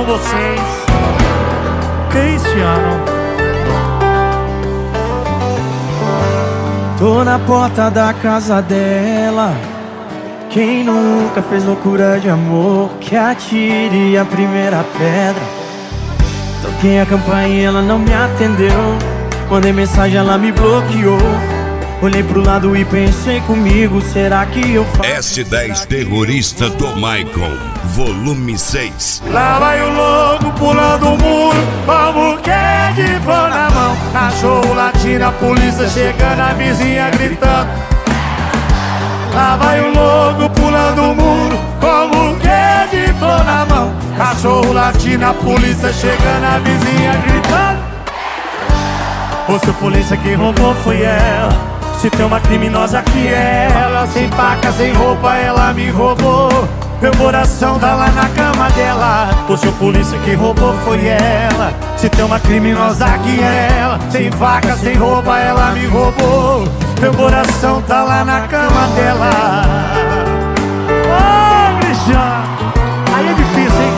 com vocês, Cristiano. Tô na porta da casa dela. Quem nunca fez loucura de amor, que atire a primeira pedra. Toquei a campainha, ela não me atendeu. Mandei mensagem, ela me bloqueou. Olhei pro lado e pensei comigo, será que eu faço? S10 Terrorista do Michael, volume 6. Lá vai o louco pulando o muro, como que de flor na mão. Cachorro latindo, a polícia chegando, a vizinha gritando. Lá vai o louco pulando o muro, como que de flor na mão. Cachorro latindo, a polícia chegando, a vizinha gritando. O seu polícia que roubou foi ela. Se tem uma criminosa que é ela, sem faca, sem roupa, ela me roubou. Meu coração tá lá na cama dela. O seu polícia que roubou foi ela. Se tem uma criminosa que é ela, sem faca, sem roupa, ela me roubou. Meu coração tá lá na cama dela. Ô, Cristiano, aí é difícil, hein?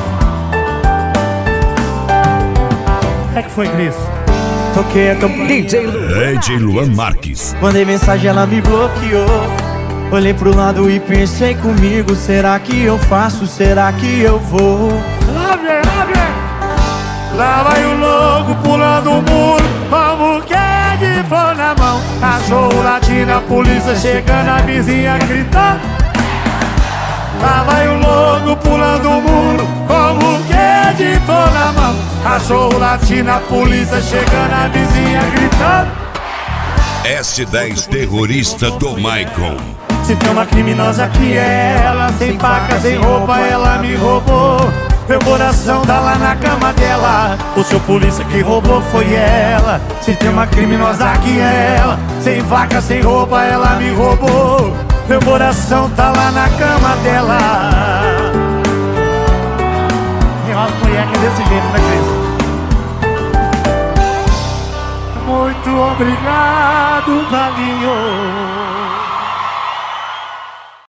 É que foi, Cris? Toquei a campainha, DJ Luan Marques. mandei mensagem, ela me bloqueou. Olhei pro lado e pensei comigo, será que eu faço, será que eu vou? lá vem, lá vem. Lá vai o louco pulando o muro, como que de flor na mão. Cachorro latindo, a polícia chegando, a vizinha gritando. Lá vai o louco pulando o muro, como que de flor na mão. Cachorro latindo, a polícia chegando, a vizinha gritando. S10 Terrorista do Michael. Se tem uma criminosa que é ela, sem faca, sem roupa, ela me roubou. Meu coração tá lá na cama dela. O seu polícia que roubou foi ela. Se tem uma criminosa que é ela, sem faca, sem roupa, ela me roubou. Meu coração tá lá na cama dela. E as mulheres que é desse jeito, né, Cris? Muito obrigado, Valinho.